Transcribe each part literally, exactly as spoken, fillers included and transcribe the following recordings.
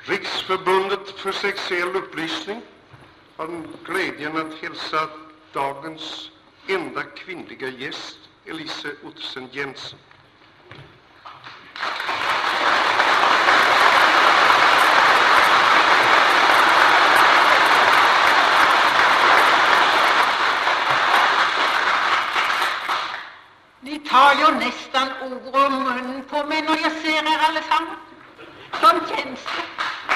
Riksförbundet för sexuell upplysning har glädjen att hälsa dagens enda kvinnliga gäst, Elise Ottesen Jensen. Ni tar jo nästan ord om munnen på mig när jag ser er allesammans. Sånn känns det.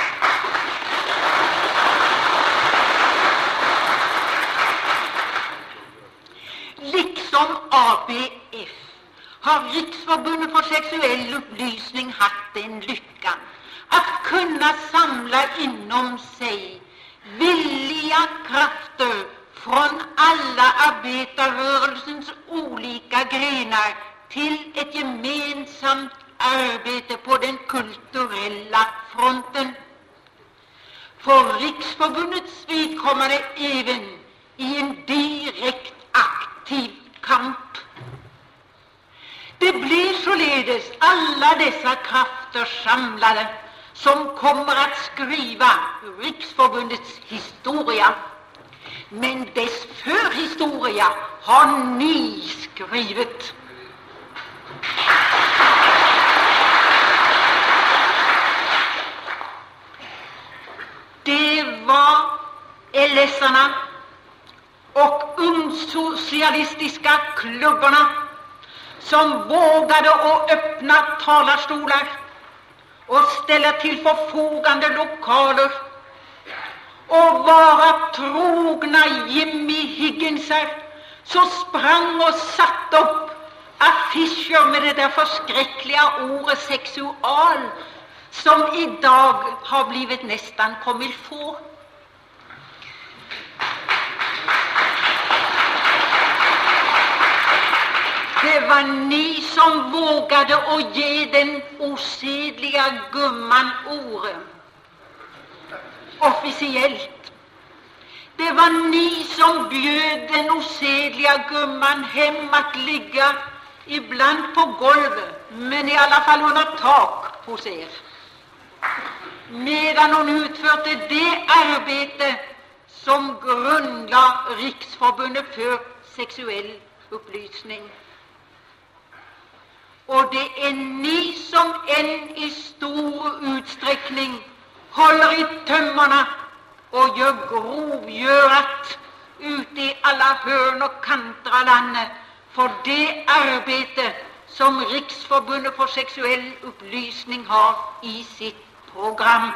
Liksom A B F har Riksförbundet för sexuell upplysning haft den lyckan att kunna samla inom sig villiga krafter från alla arbetarrörelsens olika grenar till ett gemensamt arbete på den kulturella fronten. För Riksförbundets vidkommande även i en direkt aktiv kamp. Det blir således alla dessa krafter samlade som kommer att skriva Riksförbundets historia. Men dess förhistoria har ni skrivit. Det var L S-arna och ungsocialistiska klubbarna som vågade att öppna talarstolar och ställa till förfogande lokaler och vara trogna Jimmy Higginsar, så sprang och satt upp affischer med det där förskräckliga ordet sexual som idag har blivit nästan comme il faut. Det var ni som vågade att ge den osedliga gumman ordet officiellt. Det var ni som bjöd den osedliga gumman hem att ligga ibland på golvet, men i alla fall under tak hos er, medan hon utförde det arbete som grundlade Riksförbundet för sexuell upplysning. Och det är ni som än i stor utsträckning håller i tömmarna och gör grovgörat ute i alla hörn och kanter av landet för det arbete som Riksförbundet för sexuell upplysning har i sitt program.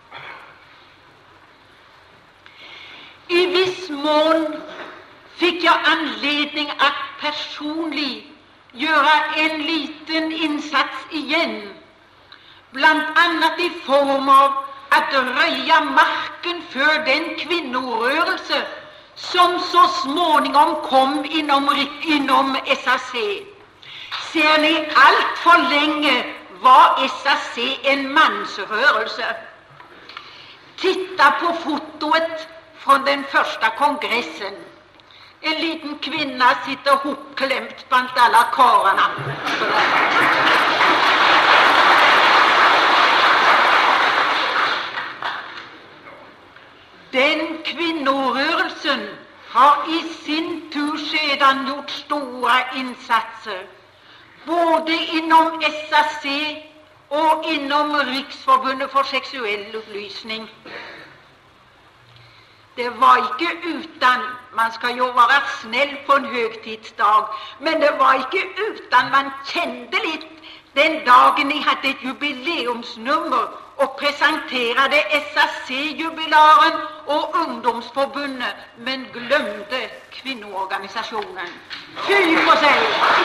I viss mån fick jag anledning att personligen göra en liten insats igen, bland annat i form av att röja marken för den kvinnorörelse som så småningom kom inom, inom S A C. Ser ni, allt för länge var S A C en mansrörelse. Titta på fotoet från den första kongressen. En liten kvinna sitter hopklämt bland alla karlarna. Den kvinnorörelsen har i sin tur sedan gjort stora insatser både inom S A C och inom Riksförbundet för sexuell upplysning. Det var icke utan, man ska ju vara snäll på en högtidsdag, men det var icke utan man kände lite den dagen ni hade ett jubileumsnummer och presenterade S A C-jubilaren och ungdomsförbundet, men glömde kvinnoorganisationen. Fy på sig!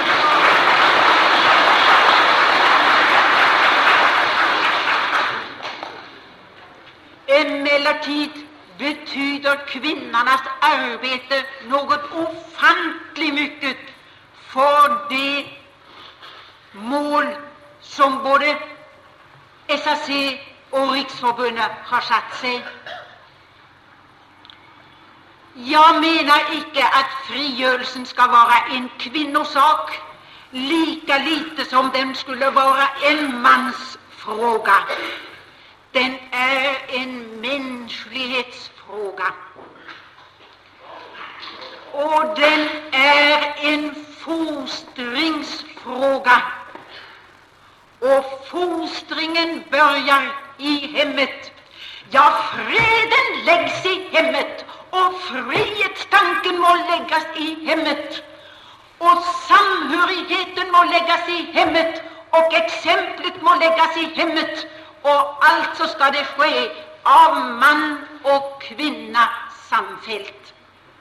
Emellertid betyder kvinnornas arbete något ofantligt mycket för det mål som både S A C och Riksförbundet har satt sig. Jag menar icke att frigörelsen ska vara en kvinnosak, lika lite som den skulle vara en mans fråga. Den är en mänsklighetsfråga. Och den är en fostringsfråga. Och fostringen börjar i hemmet. Ja, freden läggs i hemmet, och frihetstanken må läggas i hemmet, och samhörigheten må läggas i hemmet, och exemplet må läggas i hemmet, och alltså ska det ske av man och kvinna samfällt.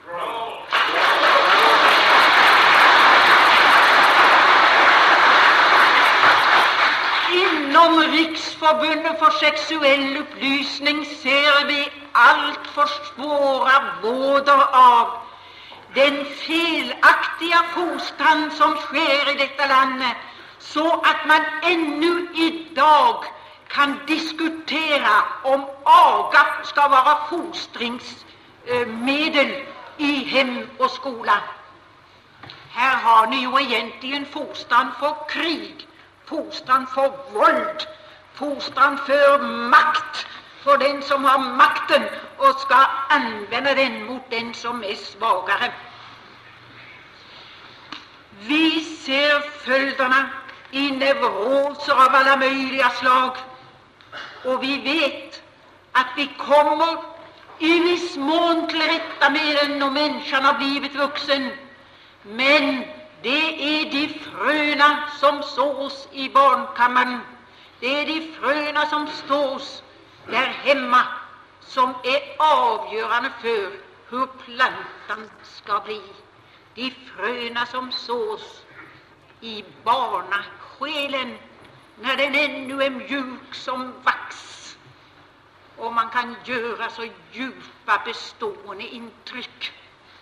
Inom Riksförbundet för sexuell upplysning ser vi allt för svåra vådor av den felaktiga fostran som sker i detta land, så att man ännu idag kan diskutera om aga ska vara fostringsmedel i hem och skola. Här har ni ju egentligen fostran för krig, fostran för våld, fostran för makt, för den som har makten och ska använda den mot den som är svagare. Vi ser följderna i neuroser av alla möjliga slag, och vi vet att vi kommer i viss mån till rätta med den när människan har blivit vuxen, men det är de fröna som sås i barnkammaren, det är de fröna som stås där hemma som är avgörande för hur plantan ska bli. De fröna som sås i barnasjälen när den ännu är mjuk som vax, och man kan göra så djupa bestående intryck.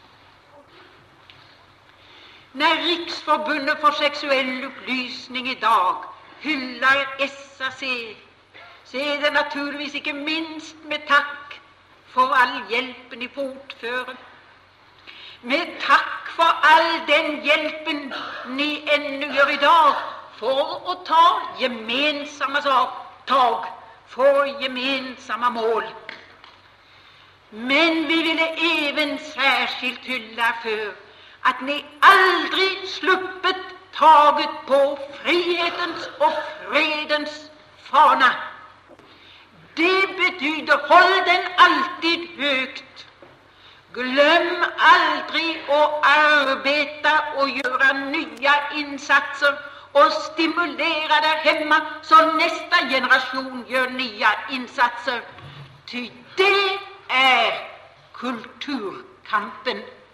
När Riksförbundet för sexuell upplysning idag hyllar S A C, så är det naturligtvis inte minst med tack för all hjälpen i fortföre, med tack för all den hjälpen ni ännu gör idag för att ta gemensamma tag för gemensamma mål. Men vi ville även särskilt hylla för att ni aldrig sluppet taget på frihetens och fredens fana. Det betyder håll den alltid högt. Glöm aldrig att arbeta och göra nya insatser och stimulera där hemma så nästa generation gör nya insatser. Ty det är kulturkampen.